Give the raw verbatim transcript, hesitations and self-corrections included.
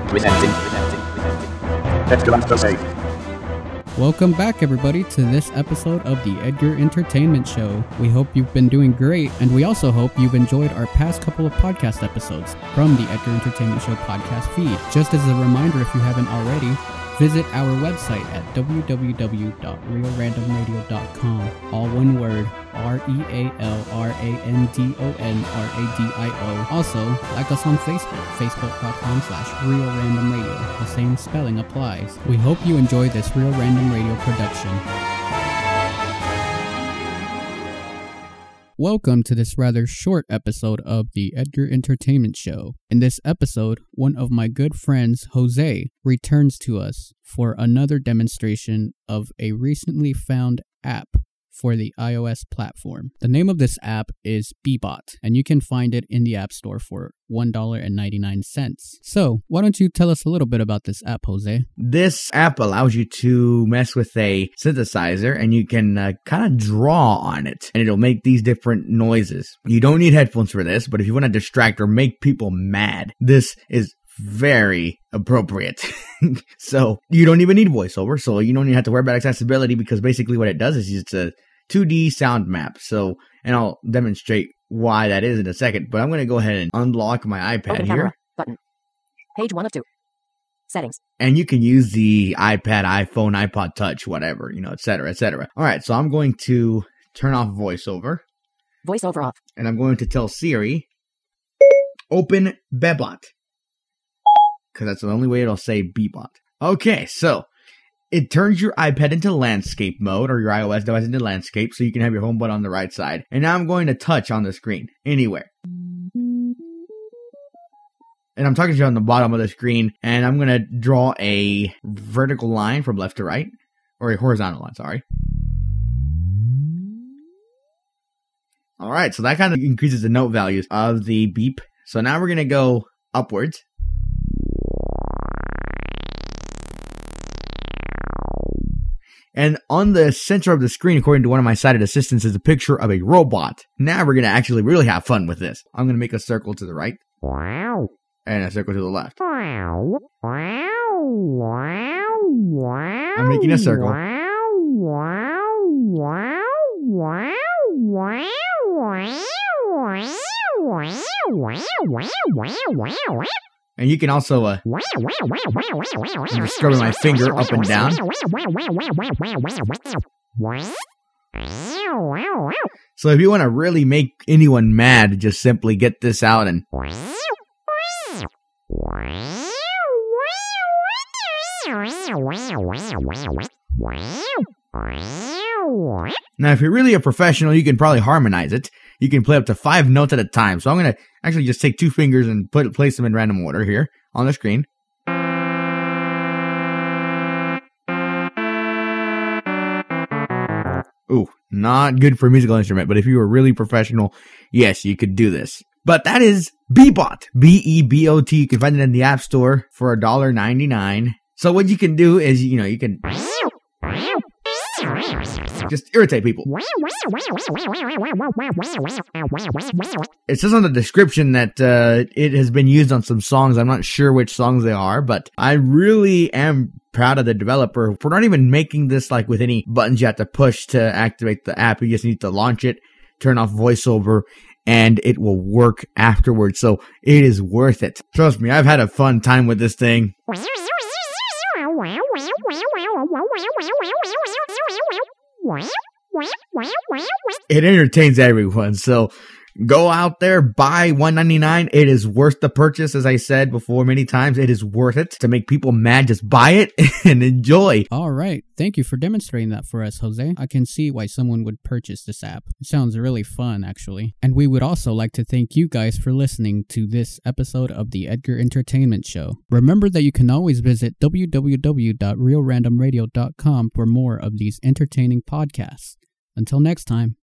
Presenting. Presenting. Presenting. Let's go on to say. Welcome back, everybody, to this episode of the Edgar Entertainment Show. We hope you've been doing great, and we also hope you've enjoyed our past couple of podcast episodes from the Edgar Entertainment Show podcast feed. Just as a reminder, if you haven't already, visit our website at w w w dot real random radio dot com. All one word, R E A L R A N D O N R A D I O. Also, like us on Facebook, facebook.com slash Real Random Radio. The same spelling applies. We hope you enjoy this Real Random Radio production. Welcome to this rather short episode of the Edgar Entertainment Show. In this episode, one of my good friends, Jose, returns to us for another demonstration of a recently found app for the iOS platform. The name of this app is Beebot, and you can find it in the App Store for one dollar and ninety-nine cents. So, why don't you tell us a little bit about this app, Jose? This app allows you to mess with a synthesizer, and you can uh, kind of draw on it, and it'll make these different noises. You don't need headphones for this, but if you want to distract or make people mad, this is very appropriate. So, you don't even need voiceover, so you don't even have to worry about accessibility, because basically what it does is it's a two D sound map. So, and I'll demonstrate why that is in a second, but I'm going to go ahead and unlock my iPad Open here. camera, button. Page one of two. Settings. And you can use the iPad, iPhone, iPod Touch, whatever, you know, et cetera, et cetera. All right, so I'm going to turn off voiceover. Voiceover off. And I'm going to tell Siri, open Beebot. Because that's the only way it'll say Beebot. Okay, so it turns your iPad into landscape mode, or your iOS device into landscape, so you can have your home button on the right side. And now I'm going to touch on the screen, anywhere. And I'm talking to you on the bottom of the screen, and I'm going to draw a vertical line from left to right, or a horizontal line, sorry. All right, so that kind of increases the note values of the beep. So now we're going to go upwards. And on the center of the screen, according to one of my sighted assistants, is a picture of a robot. Now we're going to actually really have fun with this. I'm going to make a circle to the right. And a circle to the left. I'm making a circle. And you can also, uh, I'm scrubbing my finger up and down. So if you want to really make anyone mad, just simply get this out and... Now, if you're really a professional, you can probably harmonize it. You can play up to five notes at a time. So I'm going to actually just take two fingers and put place them in random order here on the screen. Ooh, not good for a musical instrument, but if you were really professional, yes, you could do this. But that is Beebot, B E B O T. You can find it in the App Store for one dollar and ninety-nine cents. So what you can do is, you know, you can just irritate people. It says on the description that uh, it has been used on some songs. I'm not sure which songs they are, but I really am proud of the developer for not even making this like with any buttons you have to push to activate the app. You just need to launch it, turn off voiceover, and it will work afterwards. So it is worth it. Trust me, I've had a fun time with this thing. It entertains everyone, so go out there, buy one ninety-nine. It is worth the purchase. As I said before many times, it is worth it to make people mad. Just buy it and enjoy. All right. Thank you for demonstrating that for us, Jose. I can see why someone would purchase this app. It sounds really fun, actually. And we would also like to thank you guys for listening to this episode of the Edgar Entertainment Show. Remember that you can always visit w w w dot real random radio dot com for more of these entertaining podcasts. Until next time.